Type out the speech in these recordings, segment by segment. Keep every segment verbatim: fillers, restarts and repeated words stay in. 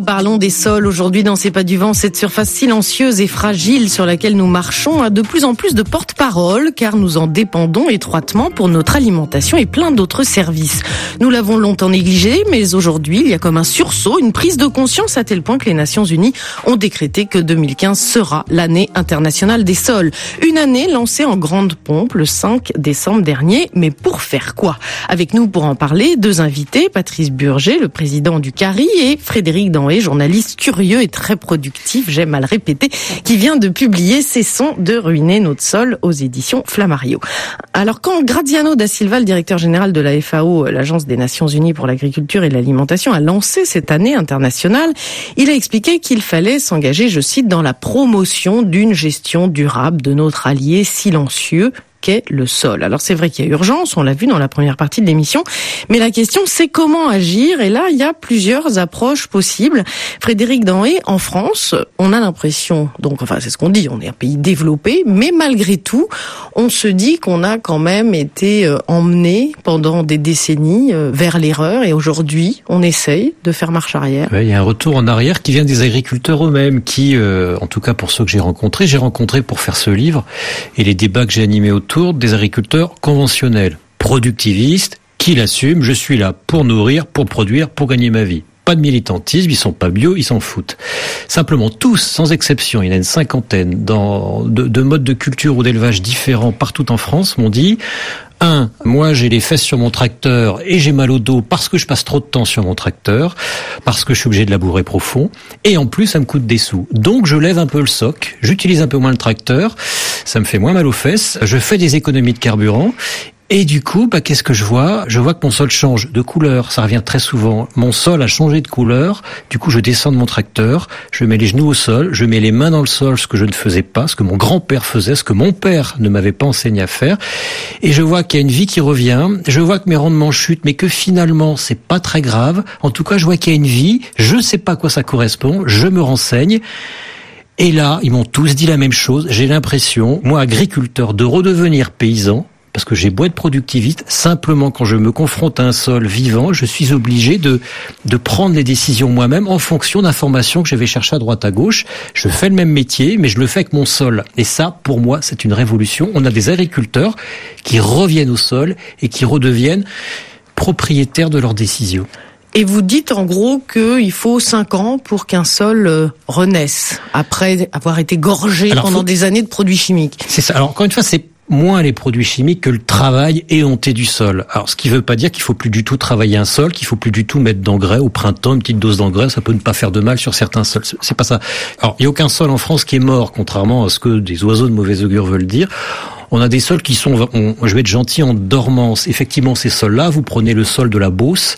nous parlons des sols aujourd'hui dans C'est pas du vent. Cette surface silencieuse et fragile sur laquelle nous marchons a de plus en plus de porte-parole car nous en dépendons étroitement pour notre alimentation et plein d'autres services. Nous l'avons longtemps négligé, mais aujourd'hui il y a comme un sursaut, une prise de conscience à tel point que les Nations Unies ont décrété que deux mille quinze sera l'année internationale des sols. Une année lancée en grande pompe le cinq décembre dernier, mais pour faire quoi? Avec nous pour en parler, deux invités, Patrice Burger, le président du C A R I, et Frédéric Danhé, journaliste curieux et très productif, j'aime à le répéter, qui vient de publier Cessons de ruiner notre sol aux éditions Flammarion. Alors quand Graziano da Silva, le directeur général de la F A O, l'Agence des Nations Unies pour l'agriculture et l'alimentation, a lancé cette année internationale, il a expliqué qu'il fallait s'engager, je cite, dans la promotion d'une gestion durable de notre allié silencieux qu'est le sol. Alors c'est vrai qu'il y a urgence, on l'a vu dans la première partie de l'émission, mais la question c'est comment agir, et là il y a plusieurs approches possibles. Frédéric Danhé, en France, on a l'impression, donc enfin c'est ce qu'on dit, on est un pays développé, mais malgré tout, on se dit qu'on a quand même été euh, emmené pendant des décennies euh, vers l'erreur, et aujourd'hui on essaye de faire marche arrière. Ouais, il y a un retour en arrière qui vient des agriculteurs eux-mêmes, qui, euh, en tout cas pour ceux que j'ai rencontrés, j'ai rencontré pour faire ce livre, et les débats que j'ai animés autour des agriculteurs conventionnels, productivistes, qui l'assument, je suis là pour nourrir, pour produire, pour gagner ma vie. Pas de militantisme, ils sont pas bio, ils s'en foutent. Simplement, tous, sans exception, il y en a une cinquantaine, dans, de, de modes de culture ou d'élevage différents partout en France, m'ont dit... Un, moi j'ai les fesses sur mon tracteur et j'ai mal au dos parce que je passe trop de temps sur mon tracteur, parce que je suis obligé de labourer profond, et en plus ça me coûte des sous. Donc je lève un peu le soc, j'utilise un peu moins le tracteur, ça me fait moins mal aux fesses, je fais des économies de carburant, et du coup, bah, qu'est-ce que je vois? Je vois que mon sol change de couleur, ça revient très souvent. Mon sol a changé de couleur, du coup je descends de mon tracteur, je mets les genoux au sol, je mets les mains dans le sol, ce que je ne faisais pas, ce que mon grand-père faisait, ce que mon père ne m'avait pas enseigné à faire, et je vois qu'il y a une vie qui revient, je vois que mes rendements chutent, mais que finalement c'est pas très grave. En tout cas, je vois qu'il y a une vie, je sais pas à quoi ça correspond, je me renseigne. Et là, ils m'ont tous dit la même chose, j'ai l'impression, moi agriculteur, de redevenir paysan, parce que j'ai beau être productiviste, simplement quand je me confronte à un sol vivant, je suis obligé de de prendre les décisions moi-même en fonction d'informations que je vais chercher à droite à gauche. Je fais le même métier, mais je le fais avec mon sol. Et ça, pour moi, c'est une révolution. On a des agriculteurs qui reviennent au sol et qui redeviennent propriétaires de leurs décisions. Et vous dites en gros qu'il faut cinq ans pour qu'un sol euh, renaisse, après avoir été gorgé Alors, pendant faut... des années de produits chimiques. C'est ça. Alors encore une fois, c'est moins les produits chimiques que le travail éhonté du sol. Alors, ce qui veut pas dire qu'il faut plus du tout travailler un sol, qu'il faut plus du tout mettre d'engrais au printemps, une petite dose d'engrais, ça peut ne pas faire de mal sur certains sols. C'est pas ça. Alors, il y a aucun sol en France qui est mort, contrairement à ce que des oiseaux de mauvais augure veulent dire. On a des sols qui sont, on, je vais être gentil, en dormance. Effectivement, ces sols-là, vous prenez le sol de la Beauce,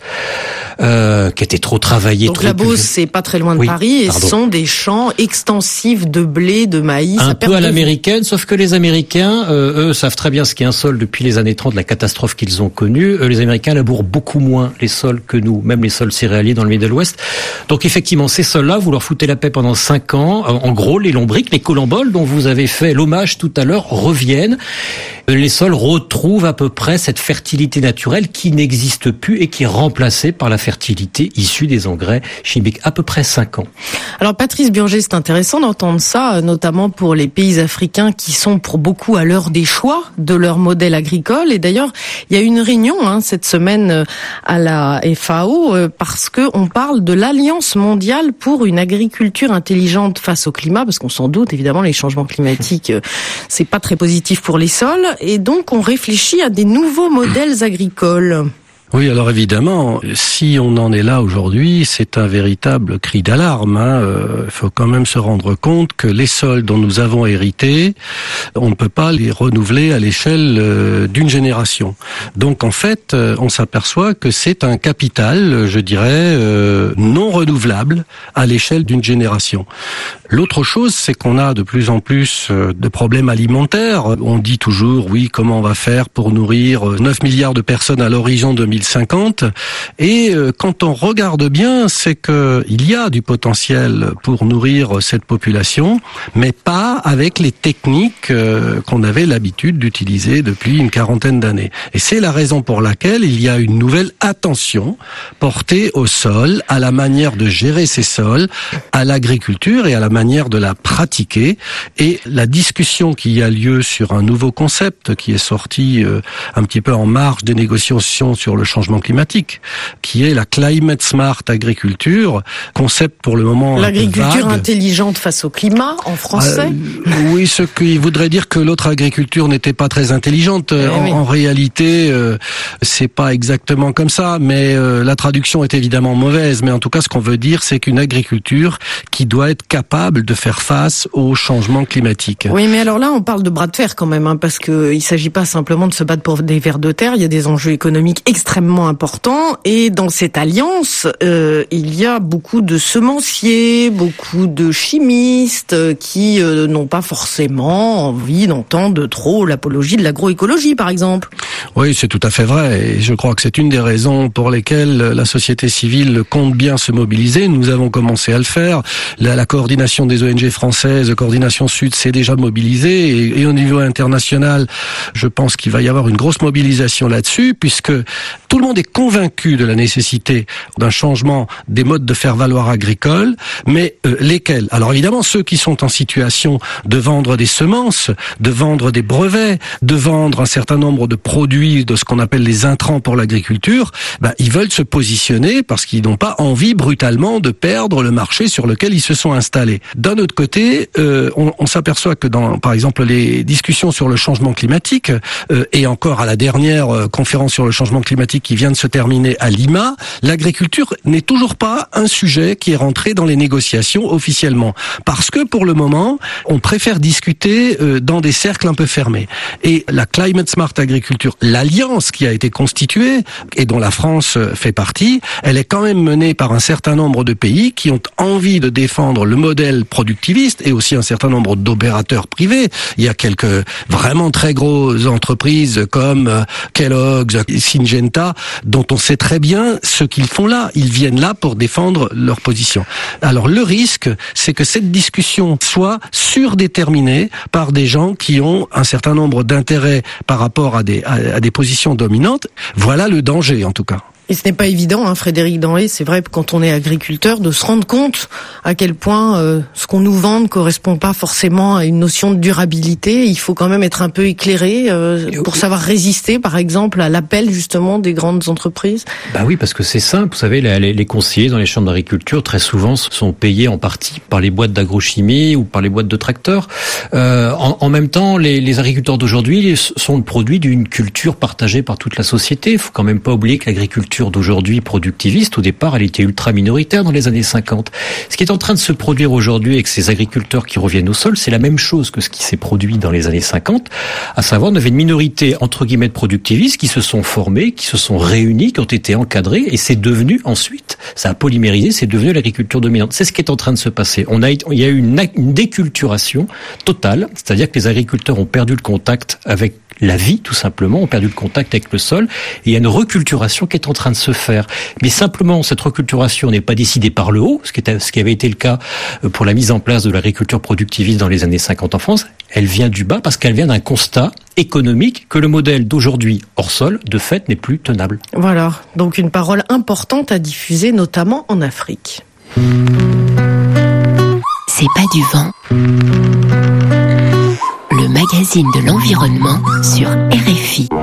euh, qui était trop travaillé. Donc trop la Beauce, c'est pas très loin de oui, Paris, et pardon. ce sont des champs extensifs de blé, de maïs. Un peu à l'américaine, sauf que les Américains, euh, eux, savent très bien ce qu'est un sol depuis les années trente, la catastrophe qu'ils ont connue. Euh, les Américains labourent beaucoup moins les sols que nous, même les sols céréaliers dans le Middle West. Donc effectivement, ces sols-là, vous leur foutez la paix pendant cinq ans. En gros, les lombriques, les collemboles dont vous avez fait l'hommage tout à l'heure reviennent. Les sols retrouvent à peu près cette fertilité naturelle qui n'existe plus et qui est remplacée par la fertilité issue des engrais chimiques. À peu près cinq ans. Alors Patrice Burger, c'est intéressant d'entendre ça, notamment pour les pays africains qui sont pour beaucoup à l'heure des choix de leur modèle agricole. Et d'ailleurs, il y a une réunion hein, cette semaine à la F A O parce que on parle de l'Alliance mondiale pour une agriculture intelligente face au climat, parce qu'on s'en doute, évidemment, les changements climatiques, c'est pas très positif pour les sols. Et donc, on réfléchit à des nouveaux modèles agricoles. Oui, alors évidemment, si on en est là aujourd'hui, c'est un véritable cri d'alarme. Hein. Euh, faut quand même se rendre compte que les sols dont nous avons hérité, on ne peut pas les renouveler à l'échelle euh, d'une génération. Donc en fait, euh, on s'aperçoit que c'est un capital, je dirais, euh, non renouvelable à l'échelle d'une génération. L'autre chose, c'est qu'on a de plus en plus de problèmes alimentaires. On dit toujours, oui, comment on va faire pour nourrir neuf milliards de personnes à l'horizon deux mille cinquante. Et quand on regarde bien, c'est que il y a du potentiel pour nourrir cette population, mais pas avec les techniques qu'on avait l'habitude d'utiliser depuis une quarantaine d'années. Et c'est la raison pour laquelle il y a une nouvelle attention portée au sol, à la manière de gérer ces sols, à l'agriculture et à la manière de la pratiquer. Et la discussion qui a lieu sur un nouveau concept qui est sorti euh, un petit peu en marge des négociations sur le changement climatique, qui est la Climate Smart Agriculture, concept pour le moment l'agriculture intelligente face au climat, en français. Euh, oui, ce qui voudrait dire que l'autre agriculture n'était pas très intelligente. Eh en, oui. en réalité, euh, c'est pas exactement comme ça, mais euh, la traduction est évidemment mauvaise. Mais en tout cas, ce qu'on veut dire, c'est qu'une agriculture qui doit être capable de faire face au changement climatique. Oui, mais alors là, on parle de bras de fer quand même, hein, parce que il s'agit pas simplement de se battre pour des vers de terre. Il y a des enjeux économiques extrêmement importants, et dans cette alliance, euh, il y a beaucoup de semenciers, beaucoup de chimistes euh, qui euh, n'ont pas forcément envie d'entendre trop l'apologie de l'agroécologie, par exemple. Oui, c'est tout à fait vrai, et je crois que c'est une des raisons pour lesquelles la société civile compte bien se mobiliser. Nous avons commencé à le faire. La, la coordination des O N G françaises, Coordination Sud, s'est déjà mobilisée, et, et au niveau international, je pense qu'il va y avoir une grosse mobilisation là-dessus, puisque tout le monde est convaincu de la nécessité d'un changement des modes de faire valoir agricoles, mais euh, lesquels? Alors évidemment, ceux qui sont en situation de vendre des semences, de vendre des brevets, de vendre un certain nombre de produits, de ce qu'on appelle les intrants pour l'agriculture, ben, ils veulent se positionner parce qu'ils n'ont pas envie brutalement de perdre le marché sur lequel ils se sont installés. D'un autre côté, euh, on, on s'aperçoit que dans, par exemple, les discussions sur le changement climatique, euh, et encore à la dernière euh, conférence sur le changement climatique qui vient de se terminer à Lima, l'agriculture n'est toujours pas un sujet qui est rentré dans les négociations officiellement. Parce que pour le moment, on préfère discuter euh, dans des cercles un peu fermés. Et la Climate Smart Agriculture, l'alliance qui a été constituée et dont la France fait partie, elle est quand même menée par un certain nombre de pays qui ont envie de défendre le modèle productiviste et aussi un certain nombre d'opérateurs privés. Il y a quelques vraiment très grosses entreprises comme Kellogg's, Syngenta, dont on sait très bien ce qu'ils font là. Ils viennent là pour défendre leur position. Alors le risque, c'est que cette discussion soit surdéterminée par des gens qui ont un certain nombre d'intérêts par rapport à des, à, à des positions dominantes. Voilà le danger, en tout cas. Et ce n'est pas évident, hein, Frédéric Denré, c'est vrai, quand on est agriculteur, de se rendre compte à quel point euh, ce qu'on nous vend ne correspond pas forcément à une notion de durabilité. Il faut quand même être un peu éclairé euh, pour savoir résister, par exemple, à l'appel justement des grandes entreprises. Bah oui, parce que c'est simple. Vous savez, les, les conseillers dans les chambres d'agriculture, très souvent, sont payés en partie par les boîtes d'agrochimie ou par les boîtes de tracteurs. Euh, en, en même temps, les, les agriculteurs d'aujourd'hui sont le produit d'une culture partagée par toute la société. Il faut quand même pas oublier que l'agriculture d'aujourd'hui productiviste, au départ, elle était ultra minoritaire dans les années cinquante. Ce qui est en train de se produire aujourd'hui avec ces agriculteurs qui reviennent au sol, c'est la même chose que ce qui s'est produit dans les années cinquante, à savoir, on avait une minorité, entre guillemets, de productivistes qui se sont formés, qui se sont réunis, qui ont été encadrés, et c'est devenu ensuite, ça a polymérisé, c'est devenu l'agriculture dominante. C'est ce qui est en train de se passer. On a, il y a eu une, une déculturation totale, c'est-à-dire que les agriculteurs ont perdu le contact avec la vie, tout simplement, ont perdu le contact avec le sol, et il y a une reculturation qui est en train de se faire. Mais simplement, cette reculturation n'est pas décidée par le haut, ce qui, était, ce qui avait été le cas pour la mise en place de l'agriculture productiviste dans les années cinquante en France. Elle vient du bas parce qu'elle vient d'un constat économique que le modèle d'aujourd'hui hors sol, de fait, n'est plus tenable. Voilà, donc une parole importante à diffuser, notamment en Afrique. C'est pas du vent. Le magazine de l'environnement sur R F I.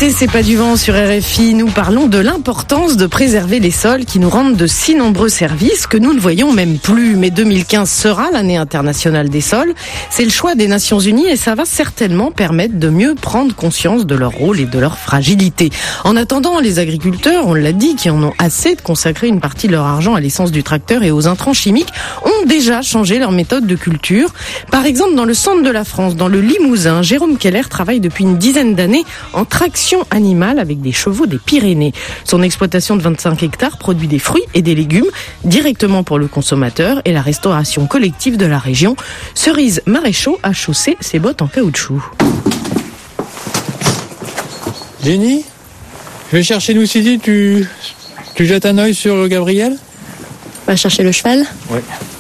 écoutez C'est pas du vent sur R F I, nous parlons de l'importance de préserver les sols qui nous rendent de si nombreux services que nous ne voyons même plus. Mais deux mille quinze sera l'année internationale des sols. C'est le choix des Nations Unies et ça va certainement permettre de mieux prendre conscience de leur rôle et de leur fragilité. En attendant, les agriculteurs, on l'a dit, qui en ont assez de consacrer une partie de leur argent à l'essence du tracteur et aux intrants chimiques, ont déjà changé leur méthode de culture. Par exemple, dans le centre de la France, dans le Limousin, Jérôme Keller travaille depuis une dizaine d'années en traction animale avec des chevaux des Pyrénées. Son exploitation de vingt-cinq hectares produit des fruits et des légumes directement pour le consommateur et la restauration collective de la région. Cerise Maréchaux a chaussé ses bottes en caoutchouc. Jenny, je vais chercher Noussidi, tu, tu jettes un œil sur Gabriel ? On va chercher le cheval ? Oui.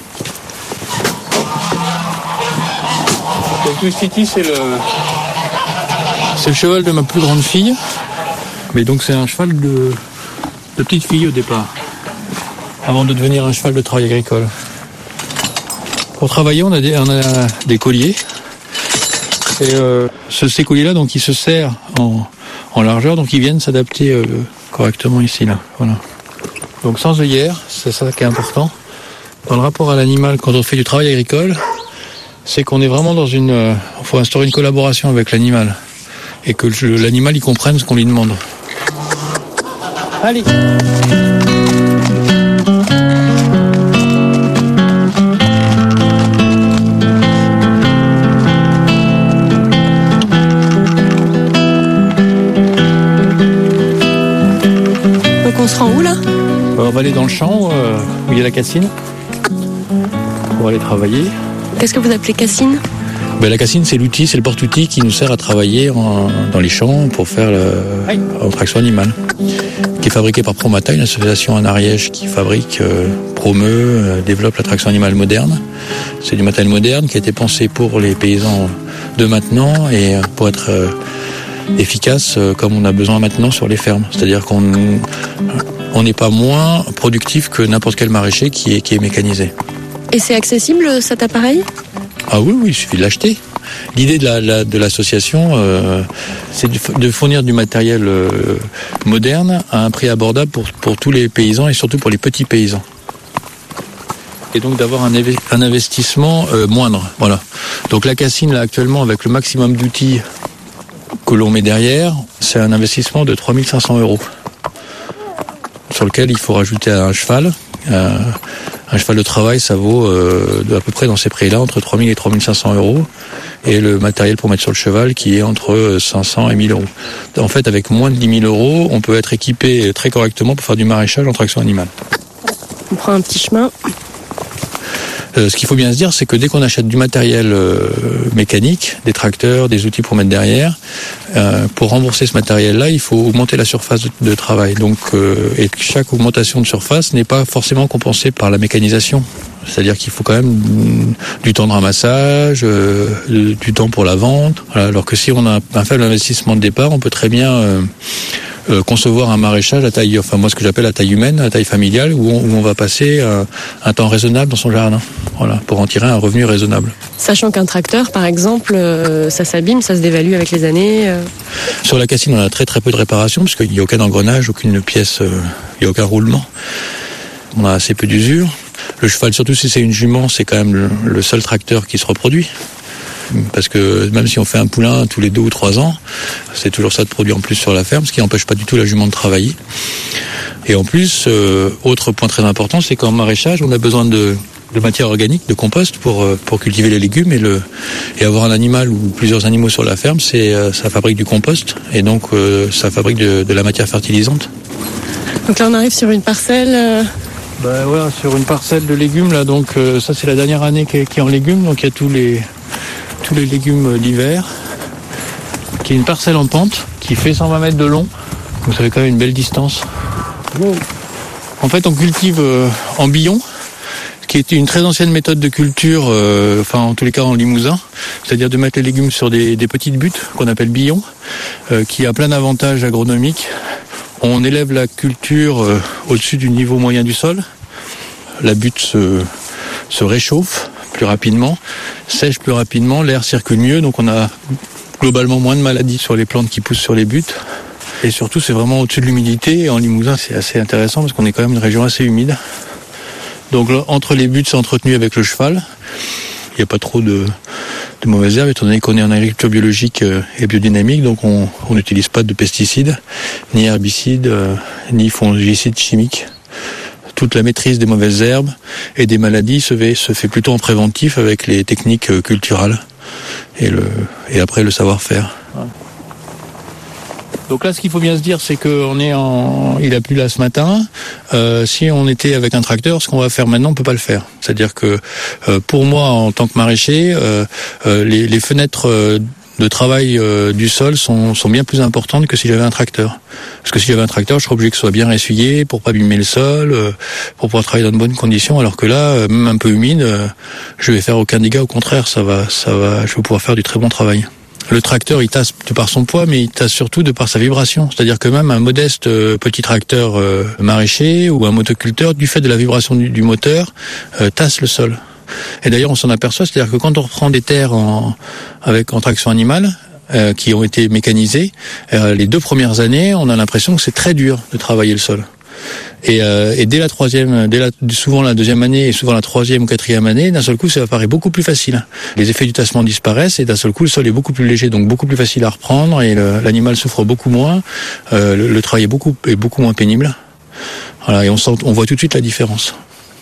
Noussidi, c'est le... C'est le cheval de ma plus grande fille, mais donc c'est un cheval de, de petite fille au départ, avant de devenir un cheval de travail agricole. Pour travailler, on a des, on a des colliers, et euh, ce, ces colliers-là, donc ils se serrent en, en largeur, donc ils viennent s'adapter euh, correctement ici, là. Voilà. Donc sans œillère, c'est ça qui est important. Dans le rapport à l'animal, quand on fait du travail agricole, c'est qu'on est vraiment dans une... Euh, il faut instaurer une collaboration avec l'animal. Et que l'animal, il comprenne ce qu'on lui demande. Allez. Donc on se rend où là ? On va aller dans le champ euh, où il y a la cassine pour aller travailler. Qu'est-ce que vous appelez cassine ? Ben, la cassine, c'est l'outil, c'est le porte-outil qui nous sert à travailler en, dans les champs pour faire la traction animale, qui est fabriqué par Promata, une association en Ariège qui fabrique, euh, promeut, euh, développe la traction animale moderne. C'est du matériel moderne qui a été pensé pour les paysans de maintenant et pour être euh, efficace euh, comme on a besoin maintenant sur les fermes. C'est-à-dire qu'on on n'est pas moins productif que n'importe quel maraîcher qui est, qui est mécanisé. Et c'est accessible cet appareil ? Ah oui, oui, il suffit de l'acheter. L'idée de, la, la, de l'association, euh, c'est de, de fournir du matériel euh, moderne à un prix abordable pour, pour tous les paysans et surtout pour les petits paysans. Et donc d'avoir un, un investissement euh, moindre. Voilà. Donc la cassine, là, actuellement, avec le maximum d'outils que l'on met derrière, c'est un investissement de trois mille cinq cents euros. Sur lequel il faut rajouter un cheval. Euh, un cheval de travail, ça vaut euh, à peu près dans ces prix-là, entre trois mille et trois mille cinq cents euros. Et le matériel pour mettre sur le cheval qui est entre cinq cents et mille euros. En fait, avec moins de dix mille euros, on peut être équipé très correctement pour faire du maraîchage en traction animale. On prend un petit chemin. Euh, ce qu'il faut bien se dire, c'est que dès qu'on achète du matériel euh, mécanique, des tracteurs, des outils pour mettre derrière, euh, pour rembourser ce matériel-là, il faut augmenter la surface de, de travail. Donc, euh, et chaque augmentation de surface n'est pas forcément compensée par la mécanisation. C'est-à-dire qu'il faut quand même du temps de ramassage, euh, du temps pour la vente. Voilà. Alors que si on a un faible investissement de départ, on peut très bien euh, Euh, concevoir un maraîchage à taille, enfin moi ce que j'appelle à taille humaine, à taille familiale, où on, où on va passer euh, un temps raisonnable dans son jardin, voilà, pour en tirer un revenu raisonnable. Sachant qu'un tracteur, par exemple, euh, ça s'abîme, ça se dévalue avec les années. Euh... Sur la cassine, on a très très peu de réparation, parce qu'il n'y a aucun engrenage, aucune pièce, euh, il n'y a aucun roulement. On a assez peu d'usure. Le cheval, surtout si c'est une jument, c'est quand même le, le seul tracteur qui se reproduit. Parce que même si on fait un poulain tous les deux ou trois ans, c'est toujours ça de produit en plus sur la ferme, ce qui n'empêche pas du tout la jument de travailler. Et en plus, euh, autre point très important, c'est qu'en maraîchage, on a besoin de, de matière organique, de compost pour pour cultiver les légumes et le et avoir un animal ou plusieurs animaux sur la ferme, c'est ça fabrique du compost et donc euh, ça fabrique de, de la matière fertilisante. Donc là, on arrive sur une parcelle. Euh... Ben voilà, sur une parcelle de légumes là, donc euh, ça c'est la dernière année qui est, qui est en légumes, donc il y a tous les tous les légumes d'hiver, qui est une parcelle en pente, qui fait cent vingt mètres de long, donc ça fait quand même une belle distance. Wow. En fait, on cultive euh, en billon, qui est une très ancienne méthode de culture, euh, enfin en tous les cas en Limousin, c'est-à-dire de mettre les légumes sur des, des petites buttes, qu'on appelle billons, euh, qui a plein d'avantages agronomiques. On élève la culture euh, au-dessus du niveau moyen du sol, la butte se, se réchauffe plus rapidement, sèche plus rapidement, l'air circule mieux, donc on a globalement moins de maladies sur les plantes qui poussent sur les buttes. Et surtout, c'est vraiment au-dessus de l'humidité. Et en Limousin, c'est assez intéressant parce qu'on est quand même une région assez humide. Donc là, entre les buts, c'est entretenu avec le cheval. Il n'y a pas trop de, de mauvaises herbes, étant donné qu'on est en agriculture biologique et biodynamique, donc on n'utilise pas de pesticides, ni herbicides, euh, ni fongicides chimiques. Toute la maîtrise des mauvaises herbes et des maladies se fait, se fait plutôt en préventif avec les techniques culturales et, le, et après le savoir-faire. Voilà. Donc là, ce qu'il faut bien se dire, c'est qu'on est en, il a plu là ce matin. Euh, si on était avec un tracteur, ce qu'on va faire maintenant, on peut pas le faire. C'est-à-dire que euh, pour moi, en tant que maraîcher, euh, euh, les, les fenêtres euh, de travail euh, du sol sont, sont bien plus importantes que si j'avais un tracteur. Parce que si j'avais un tracteur, je serais obligé que ce soit bien essuyé pour pas abîmer le sol, euh, pour pouvoir travailler dans de bonnes conditions. Alors que là, euh, même un peu humide, euh, je vais faire aucun dégât. Au contraire, ça va, ça va, je vais pouvoir faire du très bon travail. Le tracteur, il tasse de par son poids, mais il tasse surtout de par sa vibration. C'est-à-dire que même un modeste euh, petit tracteur euh, maraîcher ou un motoculteur, du fait de la vibration du, du moteur, euh, tasse le sol. Et d'ailleurs, on s'en aperçoit, c'est-à-dire que quand on reprend des terres en, avec en traction animale, euh, qui ont été mécanisées, euh, les deux premières années, on a l'impression que c'est très dur de travailler le sol. Et, euh, et dès la troisième, dès la, souvent la deuxième année et souvent la troisième ou quatrième année, d'un seul coup, ça apparaît beaucoup plus facile. Les effets du tassement disparaissent et d'un seul coup, le sol est beaucoup plus léger, donc beaucoup plus facile à reprendre et le, l'animal souffre beaucoup moins. Euh, le, le travail est beaucoup, est beaucoup moins pénible. Voilà, et on sent, on voit tout de suite la différence.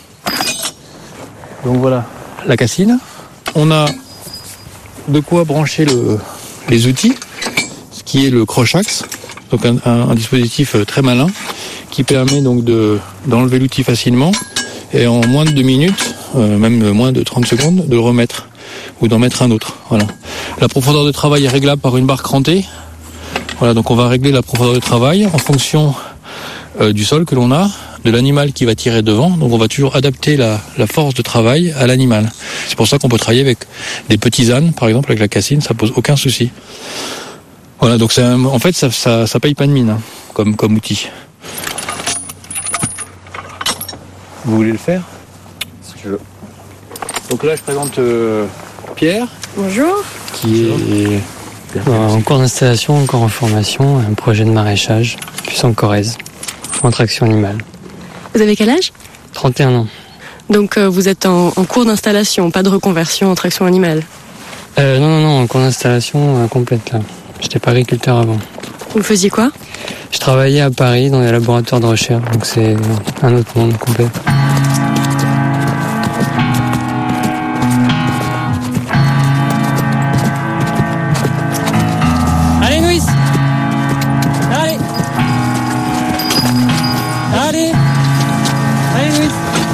Donc voilà, la cassine. On a de quoi brancher le, les outils, ce qui est le croche-axe, donc un, un, un dispositif très malin, qui permet donc de, d'enlever l'outil facilement et en moins de deux minutes, euh, même moins de trente secondes, de le remettre ou d'en mettre un autre. Voilà. La profondeur de travail est réglable par une barre crantée. Voilà, donc on va régler la profondeur de travail en fonction euh, du sol que l'on a, de l'animal qui va tirer devant. Donc on va toujours adapter la, la force de travail à l'animal. C'est pour ça qu'on peut travailler avec des petits ânes, par exemple avec la cassine, ça pose aucun souci. Voilà, donc c'est un, en fait ça, ça, ça paye pas de mine hein, comme, comme outil. Vous voulez le faire? Si tu veux. Donc là, je présente euh, Pierre. Bonjour. Qui est euh, en cours d'installation, encore en formation, un projet de maraîchage, plus en Corrèze, en traction animale. Vous avez quel âge? trente et un ans. Donc euh, vous êtes en, en cours d'installation, pas de reconversion en traction animale? euh, Non, non, non, en cours d'installation euh, complète là. J'étais pas agriculteur avant. Vous faisiez quoi? Je travaillais à Paris dans des laboratoires de recherche, donc c'est un autre monde complet. Allez, Louis! Allez! Allez! Allez, Louis!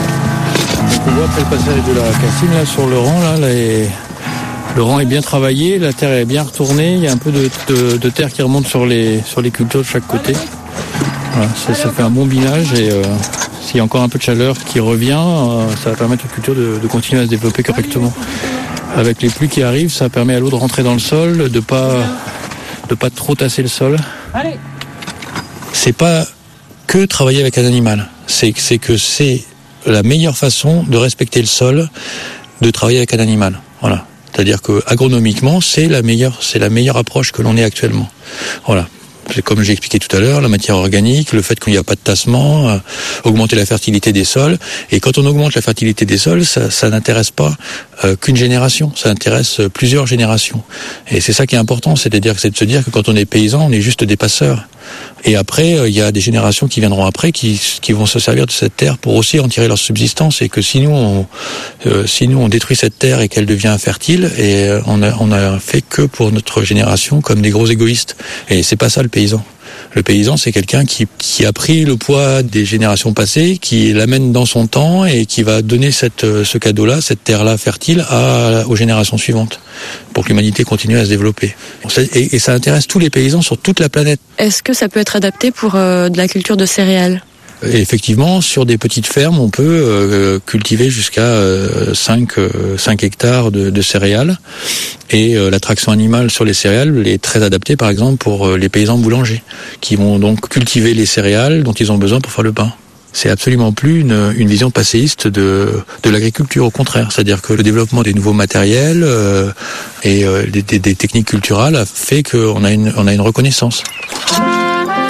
On voit après le passage de la cassine là sur le rang, là, là et... le rang est bien travaillé, la terre est bien retournée, il y a un peu de, de, de terre qui remonte sur les, sur les cultures de chaque côté. Voilà, ça, ça fait un bon binage et euh, s'il y a encore un peu de chaleur qui revient, euh, ça va permettre aux cultures de, de continuer à se développer correctement. Avec les pluies qui arrivent, ça permet à l'eau de rentrer dans le sol, de pas, de pas trop tasser le sol. Allez. C'est pas que travailler avec un animal, c'est, c'est que c'est la meilleure façon de respecter le sol, de travailler avec un animal. Voilà. C'est-à-dire que agronomiquement, c'est la meilleure, c'est la meilleure approche que l'on ait actuellement. Voilà. C'est comme j'ai expliqué tout à l'heure, la matière organique, le fait qu'il n'y a pas de tassement, euh, augmenter la fertilité des sols. Et quand on augmente la fertilité des sols, ça, ça n'intéresse pas euh, qu'une génération, ça intéresse plusieurs générations. Et c'est ça qui est important, c'est-à-dire que c'est de se dire que quand on est paysan, on est juste des passeurs. Et après, il euh, y a des générations qui viendront après qui, qui vont se servir de cette terre pour aussi en tirer leur subsistance. Et que si nous, on, euh, si nous, on détruit cette terre et qu'elle devient infertile, et euh, on a, on a fait que pour notre génération comme des gros égoïstes. Et c'est pas ça le paysan. Le paysan, c'est quelqu'un qui, qui a pris le poids des générations passées, qui l'amène dans son temps et qui va donner cette, ce cadeau-là, cette terre-là fertile à, aux générations suivantes pour que l'humanité continue à se développer. Et, et ça intéresse tous les paysans sur toute la planète. Est-ce que ça peut être adapté pour euh, de la culture de céréales? Et effectivement, sur des petites fermes, on peut euh, cultiver jusqu'à euh, cinq, euh, cinq hectares de, de céréales. Et euh, la traction animale sur les céréales est très adaptée, par exemple, pour euh, les paysans boulangers, qui vont donc cultiver les céréales dont ils ont besoin pour faire le pain. C'est absolument plus une, une vision passéiste de, de l'agriculture, au contraire. C'est-à-dire que le développement des nouveaux matériels euh, et euh, des, des, des techniques culturales a fait qu'on a une, on a une reconnaissance.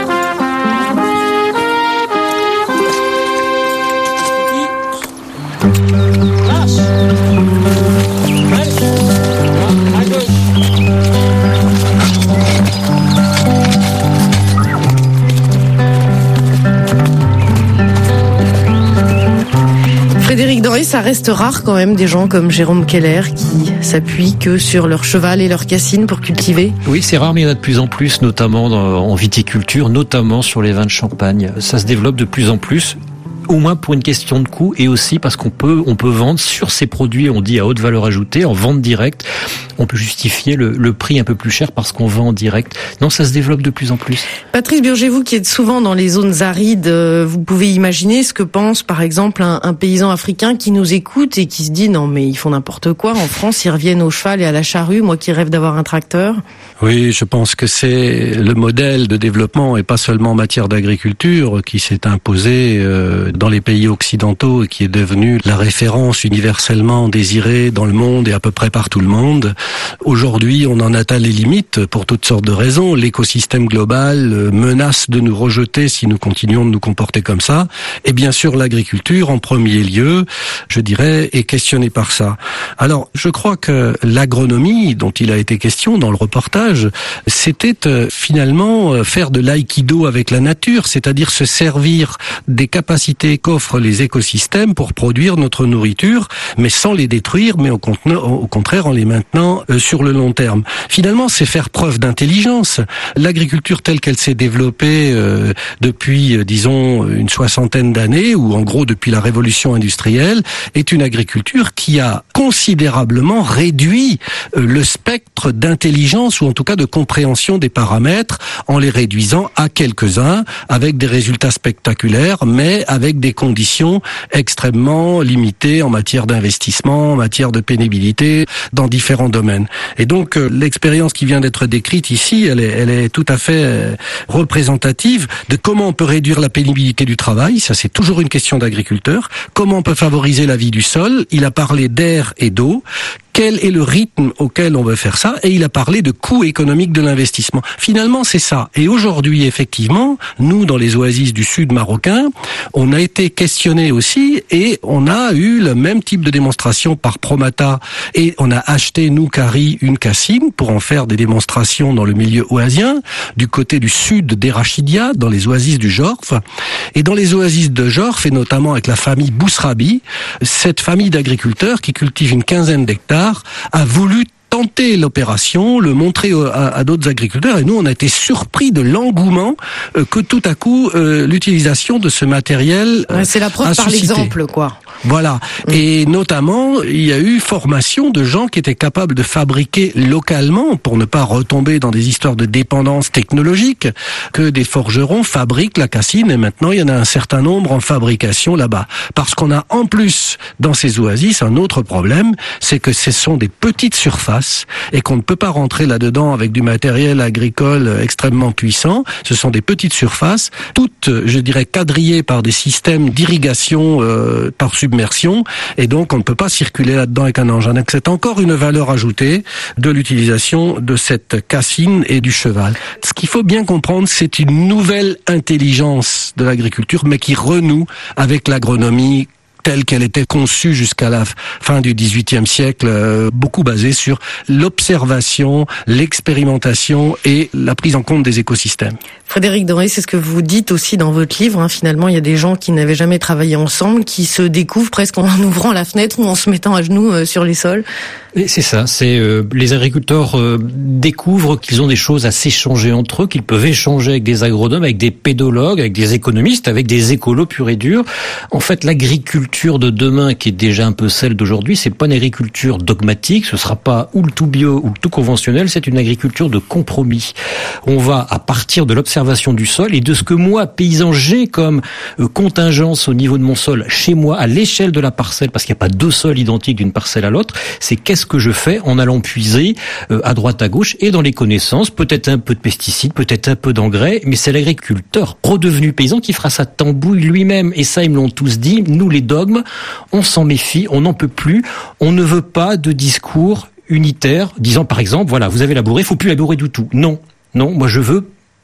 Frédéric Doré, ça reste rare quand même des gens comme Jérôme Keller qui s'appuient que sur leur cheval et leur cassine pour cultiver. Oui, c'est rare, mais il y en a de plus en plus, notamment dans, en viticulture, notamment sur les vins de Champagne. Ça se développe de plus en plus. Au moins pour une question de coût et aussi parce qu'on peut on peut vendre sur ces produits, on dit à haute valeur ajoutée, en vente directe, on peut justifier le, le prix un peu plus cher parce qu'on vend en direct. Non, ça se développe de plus en plus. Patrice Burger, vous qui êtes souvent dans les zones arides, vous pouvez imaginer ce que pense par exemple un, un paysan africain qui nous écoute et qui se dit non mais ils font n'importe quoi, en France ils reviennent au cheval et à la charrue, moi qui rêve d'avoir un tracteur. Oui, je pense que c'est le modèle de développement et pas seulement en matière d'agriculture qui s'est imposé euh, dans les pays occidentaux et qui est devenu la référence universellement désirée dans le monde et à peu près par tout le monde. Aujourd'hui, on en atteint les limites pour toutes sortes de raisons. L'écosystème global menace de nous rejeter si nous continuons de nous comporter comme ça. Et bien sûr, l'agriculture, en premier lieu, je dirais, est questionnée par ça. Alors, je crois que l'agronomie, dont il a été question dans le reportage, c'était euh, finalement euh, faire de l'aïkido avec la nature, c'est-à-dire se servir des capacités qu'offrent les écosystèmes pour produire notre nourriture, mais sans les détruire, mais au, au contraire en les maintenant euh, sur le long terme. Finalement, c'est faire preuve d'intelligence. L'agriculture telle qu'elle s'est développée euh, depuis, euh, disons, une soixantaine d'années, ou en gros depuis la révolution industrielle, est une agriculture qui a considérablement réduit euh, le spectre d'intelligence, ou en tout cas de compréhension des paramètres, en les réduisant à quelques-uns, avec des résultats spectaculaires, mais avec des conditions extrêmement limitées en matière d'investissement, en matière de pénibilité, dans différents domaines. Et donc, euh, l'expérience qui vient d'être décrite ici, elle est, elle est tout à fait euh, représentative de comment on peut réduire la pénibilité du travail. Ça, c'est toujours une question d'agriculteur. Comment on peut favoriser la vie du sol. Il a parlé d'air et d'eau. Quel est le rythme auquel on veut faire ça? Et il a parlé de coût économique de l'investissement. Finalement, c'est ça. Et aujourd'hui, effectivement, nous, dans les oasis du sud marocain, on a été questionnés aussi et on a eu le même type de démonstration par Promata. Et on a acheté, nous, Cari, une cassine pour en faire des démonstrations dans le milieu oasien, du côté du sud d'Erachidia, dans les oasis du Jorf. Et dans les oasis de Jorf, et notamment avec la famille Bousrabi, cette famille d'agriculteurs qui cultive une quinzaine d'hectares, a voulu tenter l'opération, le montrer à, à d'autres agriculteurs, et nous on a été surpris de l'engouement euh, que tout à coup euh, l'utilisation de ce matériel euh, ouais, c'est la preuve par l'exemple, quoi. Voilà. Mmh. Et notamment, il y a eu formation de gens qui étaient capables de fabriquer localement, pour ne pas retomber dans des histoires de dépendance technologique, que des forgerons fabriquent la cassine, et maintenant il y en a un certain nombre en fabrication là-bas. Parce qu'on a en plus, dans ces oasis, un autre problème, c'est que ce sont des petites surfaces, et qu'on ne peut pas rentrer là-dedans avec du matériel agricole extrêmement puissant. Ce sont des petites surfaces, toutes, je dirais, quadrillées par des systèmes d'irrigation euh, par submersion, et donc on ne peut pas circuler là-dedans avec un engin. Donc c'est encore une valeur ajoutée de l'utilisation de cette cassine et du cheval. Ce qu'il faut bien comprendre, c'est une nouvelle intelligence de l'agriculture, mais qui renoue avec l'agronomie telle qu'elle était conçue jusqu'à la fin du dix-huitième siècle, euh, beaucoup basée sur l'observation, l'expérimentation et la prise en compte des écosystèmes. Frédéric Doré, c'est ce que vous dites aussi dans votre livre. Hein. Finalement, il y a des gens qui n'avaient jamais travaillé ensemble, qui se découvrent presque en ouvrant la fenêtre ou en se mettant à genoux euh, sur les sols. Et c'est ça, c'est euh, les agriculteurs euh, découvrent qu'ils ont des choses à s'échanger entre eux, qu'ils peuvent échanger avec des agronomes, avec des pédologues, avec des économistes, avec des écolos purs et durs. En fait, l'agriculture de demain, qui est déjà un peu celle d'aujourd'hui, c'est pas une agriculture dogmatique, ce sera pas ou le tout bio ou le tout conventionnel, c'est une agriculture de compromis. On va, à partir de l'observation du sol et de ce que moi, paysan, j'ai comme euh, contingence au niveau de mon sol, chez moi, à l'échelle de la parcelle, parce qu'il n'y a pas deux sols identiques d'une parcelle à l'autre, c'est qu'est-ce que je fais en allant puiser euh, à droite à gauche et dans les connaissances, peut-être un peu de pesticides, peut-être un peu d'engrais, mais c'est l'agriculteur redevenu paysan qui fera sa tambouille lui-même. Et ça, ils me l'ont tous dit, nous les dogmes, on s'en méfie, on n'en peut plus, on ne veut pas de discours unitaire disant par exemple, voilà, vous avez labouré, il faut plus labourer du tout. Non, non, moi je veux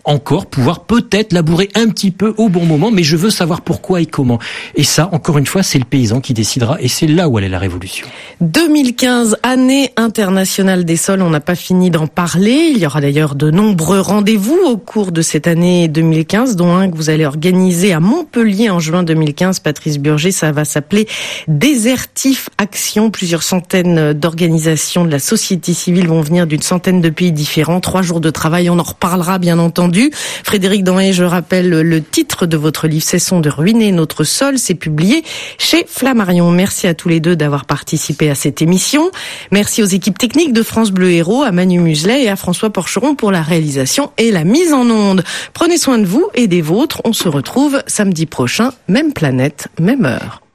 encore pouvoir peut-être labourer un petit peu au bon moment, mais je veux savoir pourquoi et comment. Et ça, encore une fois, c'est le paysan qui décidera, et c'est là où elle est la révolution. deux mille quinze, année internationale des sols, on n'a pas fini d'en parler. Il y aura d'ailleurs de nombreux rendez-vous au cours de cette année deux mille quinze, dont un que vous allez organiser à Montpellier en juin deux mille quinze. Patrice Burger, ça va s'appeler Désertif Action. Plusieurs centaines d'organisations de la société civile vont venir d'une centaine de pays différents. Trois jours de travail, on en reparlera bien entendu. Frédéric Danhé, je rappelle le titre de votre livre, Cessons de ruiner notre sol. C'est publié chez Flammarion. Merci à tous les deux d'avoir participé à cette émission. Merci aux équipes techniques de France Bleu Héros, à Manu Muselet et à François Porcheron pour la réalisation et la mise en onde. Prenez soin de vous et des vôtres. On se retrouve samedi prochain, même planète, même heure.